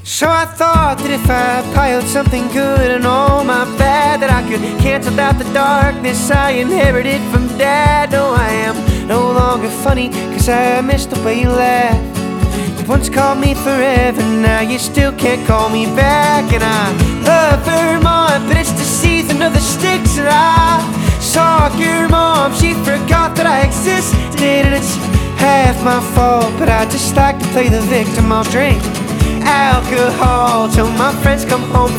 So I thought that if I piled something good and all my bad, that I could cancel out the darkness I inherited from Dad. No, I am no longer funny, cause I miss the way you laugh. You once called me forever, now you still can't call me back. And I love Vermont, but it's the season of the sticks. And I saw your mom, she forgot that I existed. And it's half my fault, but I just like to play the victim. I'll drink alcohol till my friends come home